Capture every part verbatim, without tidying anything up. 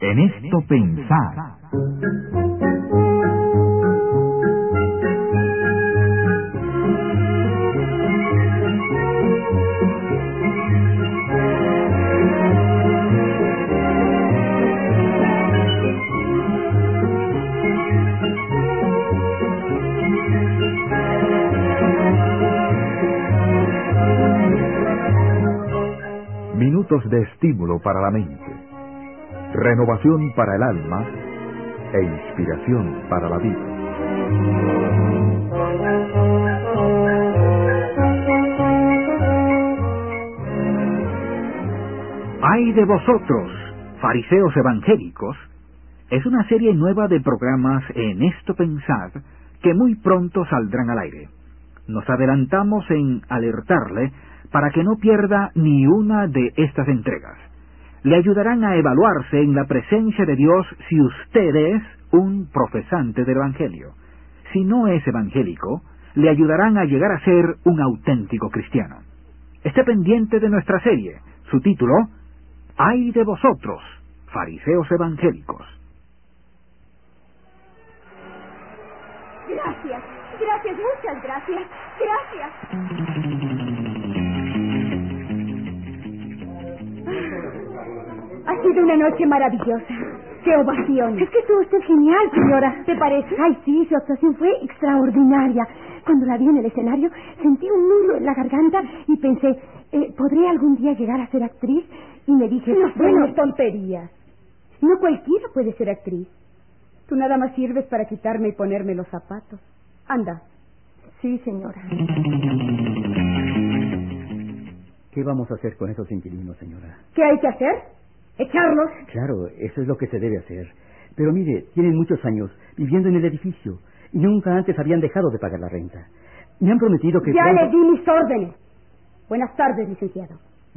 En esto pensar. Minutos de estímulo para la mente, renovación para el alma e inspiración para la vida. ¡Ay de vosotros, fariseos evangélicos! Es una serie nueva de programas En esto pensar que muy pronto saldrán al aire. Nos adelantamos en alertarle para que no pierda ni una de estas entregas. Le ayudarán a evaluarse en la presencia de Dios si usted es un profesante del Evangelio. Si no es evangélico, le ayudarán a llegar a ser un auténtico cristiano. Esté pendiente de nuestra serie. Su título, ¡Ay de vosotros, fariseos evangélicos! Gracias, gracias, muchas gracias, gracias. Ha sido una noche maravillosa. ¡Qué ovación! Es que estuvo usted genial, señora. ¿Te parece? Ay, sí, su actuación fue extraordinaria. Cuando la vi en el escenario, sentí un nudo en la garganta y pensé, eh, ¿podré algún día llegar a ser actriz? Y me dije, no, bueno, tonterías. No cualquiera puede ser actriz. Tú nada más sirves para quitarme y ponerme los zapatos. Anda. Sí, señora. ¿Qué vamos a hacer con esos inquilinos, señora? ¿Qué hay que hacer? ¿Echarlos? Claro, eso es lo que se debe hacer. Pero mire, tienen muchos años viviendo en el edificio y nunca antes habían dejado de pagar la renta. Me han prometido que... Ya pronto... le di mis órdenes. Buenas tardes, licenciado.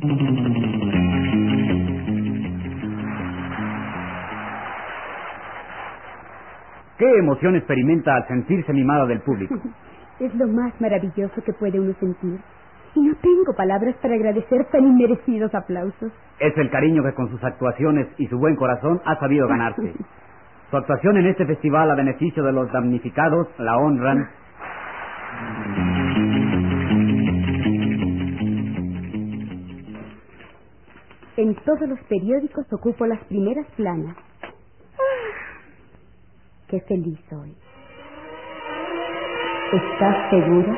¿Qué emoción experimenta al sentirse mimada del público? Es lo más maravilloso que puede uno sentir. Y no tengo palabras para agradecer tan inmerecidos aplausos. Es el cariño que con sus actuaciones y su buen corazón ha sabido ganarse. Su actuación en este festival a beneficio de los damnificados la honran. En todos los periódicos ocupo las primeras planas. Qué feliz soy. ¿Estás segura?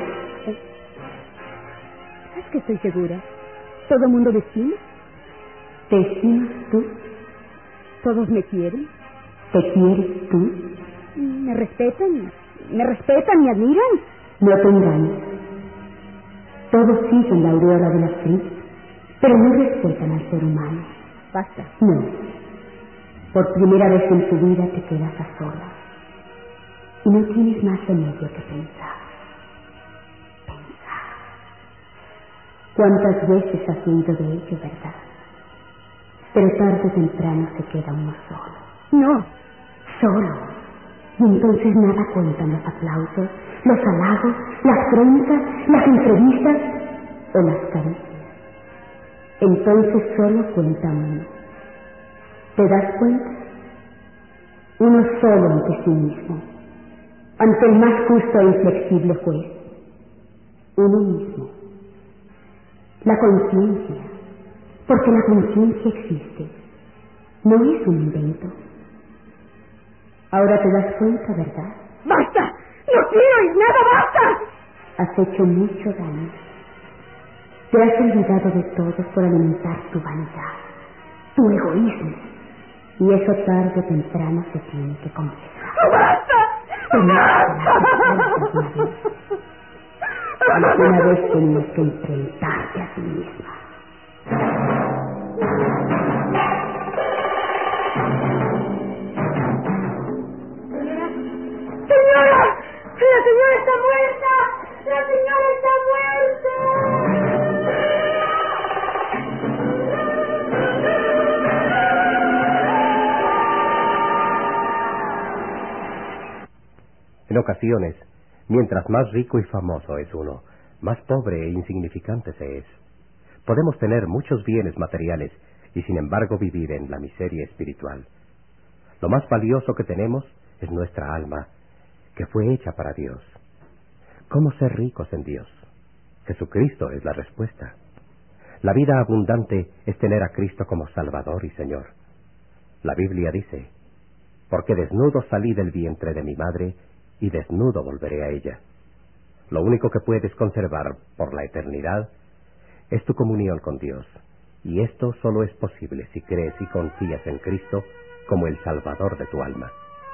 ¿Sabes que estoy segura? ¿Todo el mundo me estima? ¿Te estimas tú? ¿Todos me quieren? ¿Te quieres tú? ¿Me respetan? ¿Me respetan y admiran? No te engañes. Todos siguen la aureola de la actriz, pero no respetan al ser humano. Basta. No. Por primera vez en tu vida te quedas a solas. Y no tienes más remedio que pensar. Pensar. ¿Cuántas veces has oído de ello, verdad? Pero tarde o temprano se queda uno solo. No. Solo. Y entonces nada cuentan los aplausos, los halagos, las crónicas, las entrevistas o las caricias. Entonces solo cuenta uno. ¿Te das cuenta? Uno solo ante sí mismo, ante el más justo e inflexible juez. Uno mismo. La conciencia, porque la conciencia existe. No es un invento. Ahora te das cuenta, ¿verdad? ¡Basta! ¡No quiero oír nada! ¡Basta! Has hecho mucho daño. Te has olvidado de todo por alimentar tu vanidad, tu egoísmo. Y eso tarde o temprano se tiene que confesar. ¡Basta! ¡Basta! Alguna vez tenías que enfrentarte a ti misma. ¡Señora! ¡La señora está muerta! ¡La señora está muerta! En ocasiones, mientras más rico y famoso es uno, más pobre e insignificante se es. Podemos tener muchos bienes materiales y sin embargo vivir en la miseria espiritual. Lo más valioso que tenemos es nuestra alma, que fue hecha para Dios. ¿Cómo ser ricos en Dios? Jesucristo es la respuesta. La vida abundante es tener a Cristo como Salvador y Señor. La Biblia dice: porque desnudo salí del vientre de mi madre, y desnudo volveré a ella. Lo único que puedes conservar por la eternidad es tu comunión con Dios, y esto solo es posible si crees y confías en Cristo como el Salvador de tu alma.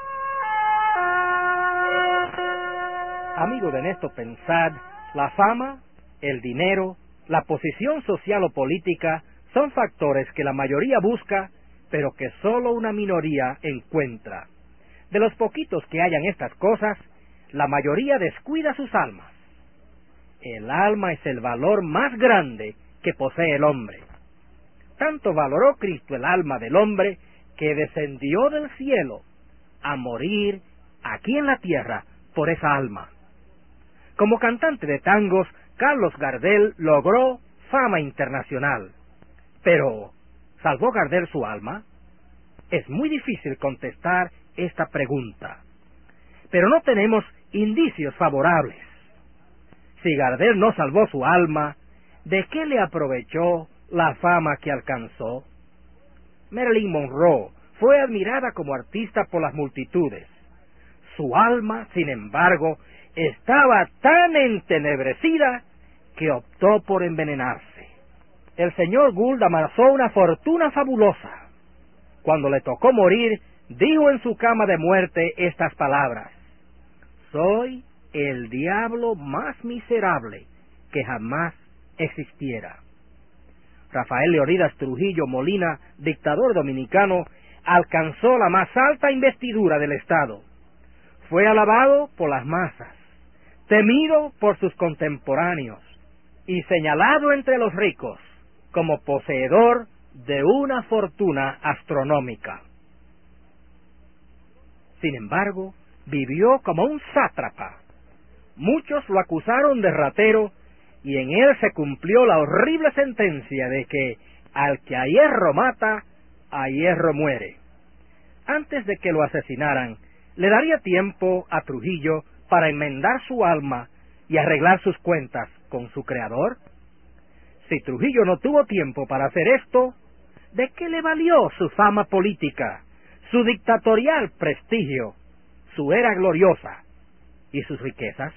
Amigo de Néstor, pensad, la fama, el dinero, la posición social o política son factores que la mayoría busca, pero que solo una minoría encuentra. De los poquitos que hallan estas cosas, la mayoría descuida sus almas. El alma es el valor más grande que posee el hombre. Tanto valoró Cristo el alma del hombre que descendió del cielo a morir aquí en la tierra por esa alma. Como cantante de tangos, Carlos Gardel logró fama internacional. Pero, ¿salvó Gardel su alma? Es muy difícil contestar esta pregunta. Pero no tenemos indicios favorables. Si Gardel no salvó su alma, ¿de qué le aprovechó la fama que alcanzó? Marilyn Monroe fue admirada como artista por las multitudes. Su alma, sin embargo, estaba tan entenebrecida que optó por envenenarse. El señor Gould amasó una fortuna fabulosa. Cuando le tocó morir, dijo en su cama de muerte estas palabras: soy el diablo más miserable que jamás existiera. Rafael Leonidas Trujillo Molina, dictador dominicano, alcanzó la más alta investidura del Estado. Fue alabado por las masas, temido por sus contemporáneos y señalado entre los ricos como poseedor de una fortuna astronómica. Sin embargo, vivió como un sátrapa. Muchos lo acusaron de ratero y en él se cumplió la horrible sentencia de que al que a hierro mata, a hierro muere. Antes de que lo asesinaran, le daría tiempo a Trujillo para enmendar su alma y arreglar sus cuentas con su creador. Si Trujillo no tuvo tiempo para hacer esto, ¿de qué le valió su fama política, su dictatorial prestigio, su era gloriosa y sus riquezas?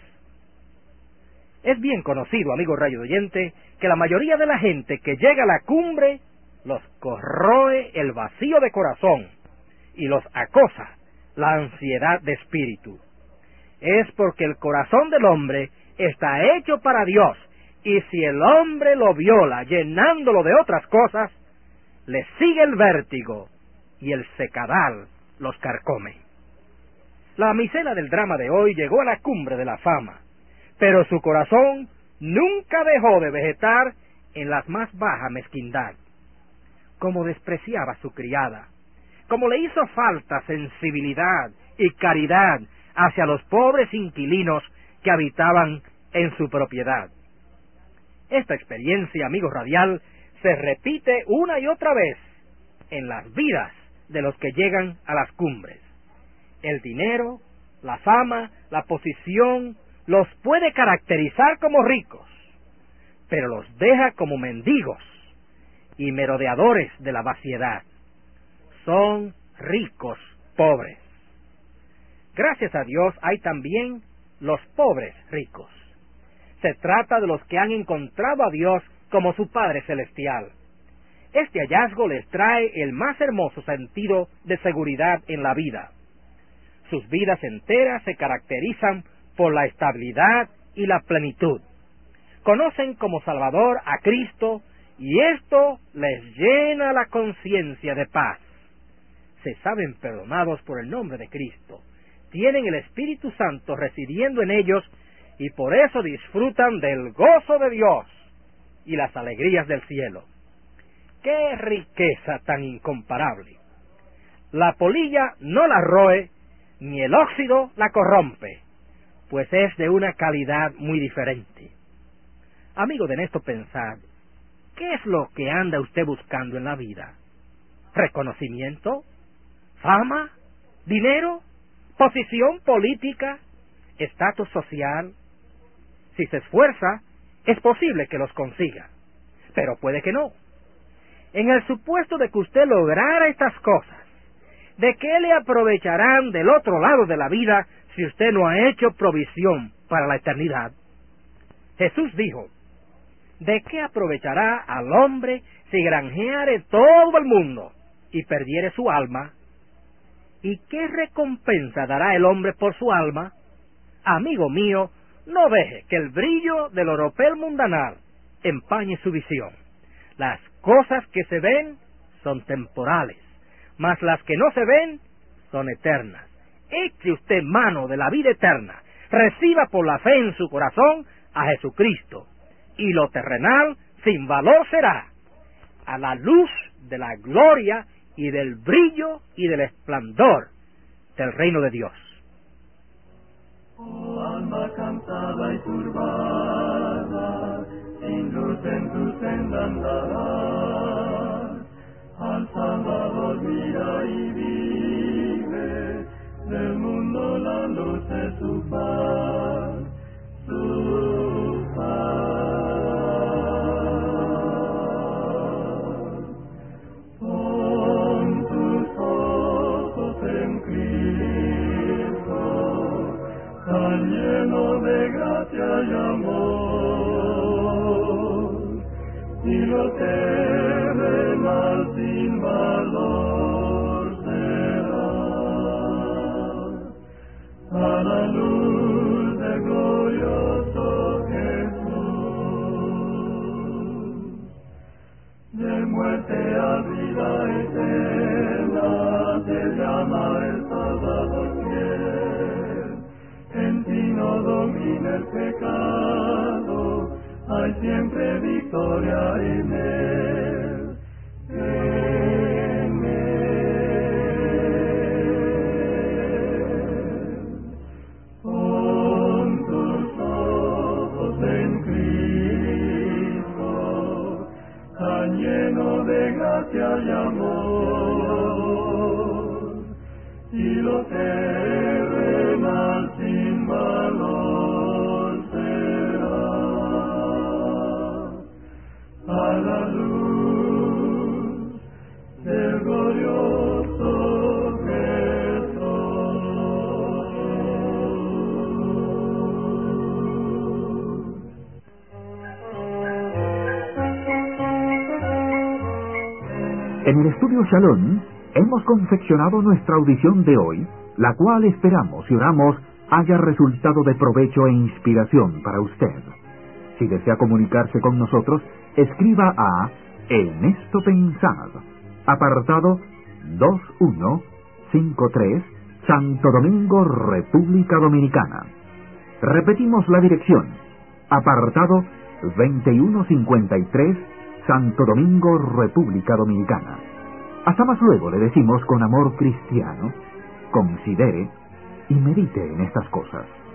Es bien conocido, amigo rayo de oyente, que la mayoría de la gente que llega a la cumbre los corroe el vacío de corazón y los acosa la ansiedad de espíritu. Es porque el corazón del hombre está hecho para Dios, y si el hombre lo viola llenándolo de otras cosas, le sigue el vértigo y el secadal los carcome. La damisela del drama de hoy llegó a la cumbre de la fama, pero su corazón nunca dejó de vegetar en la más baja mezquindad. Como despreciaba a su criada, como le hizo falta sensibilidad y caridad hacia los pobres inquilinos que habitaban en su propiedad. Esta experiencia, amigo radial, se repite una y otra vez en las vidas de los que llegan a las cumbres. El dinero, la fama, la posición, los puede caracterizar como ricos, pero los deja como mendigos y merodeadores de la vaciedad. Son ricos pobres. Gracias a Dios hay también los pobres ricos. Se trata de los que han encontrado a Dios como su Padre Celestial. Este hallazgo les trae el más hermoso sentido de seguridad en la vida. Sus vidas enteras se caracterizan por la estabilidad y la plenitud. Conocen como Salvador a Cristo y esto les llena la conciencia de paz. Se saben perdonados por el nombre de Cristo. Tienen el Espíritu Santo residiendo en ellos y por eso disfrutan del gozo de Dios y las alegrías del cielo. ¡Qué riqueza tan incomparable! La polilla no la roe, ni el óxido la corrompe, pues es de una calidad muy diferente. Amigo de Néstor, pensad, ¿qué es lo que anda usted buscando en la vida? ¿Reconocimiento? ¿Fama? dinero, posición política, estatus social. Si se esfuerza, es posible que los consiga, pero puede que no. En el supuesto de que usted lograra estas cosas, ¿de qué le aprovecharán del otro lado de la vida si usted no ha hecho provisión para la eternidad? Jesús dijo, ¿de qué aprovechará al hombre si granjeare todo el mundo y perdiere su alma? ¿Y qué recompensa dará el hombre por su alma? Amigo mío, no deje que el brillo del oropel mundanal empañe su visión. Las cosas que se ven son temporales, mas las que no se ven son eternas. Eche usted mano de la vida eterna, reciba por la fe en su corazón a Jesucristo, y lo terrenal sin valor será, a la luz de la gloria y del brillo y del esplendor del reino de Dios. Oh, alma cansada y turbada, sin luz en tu senda andarás, al Salvador mira y vive, del mundo la luz de su paz, su paz. Pon tus ojos en Cristo, tan lleno de gracia y amor, y lo terrenal sin valor será, a la luz del glorioso Jesús. De muerte a vida eterna te llama el Salvador fiel. En ti no domina el pecado, hay siempre victoria en él. En él. Pon tus ojos en Cristo, tan lleno de gracia y amor, y lo terrenal sin valor será, a la luz del glorioso Jesús. En el estudio Shalom hemos confeccionado nuestra audición de hoy, la cual esperamos y oramos haya resultado de provecho e inspiración para usted. Si desea comunicarse con nosotros, escriba a En Esto Pensad, apartado dos uno cinco tres, Santo Domingo, República Dominicana. Repetimos la dirección, apartado veintiuno cincuenta y tres, Santo Domingo, República Dominicana. Hasta más luego, le decimos con amor cristiano, considere y medite en estas cosas.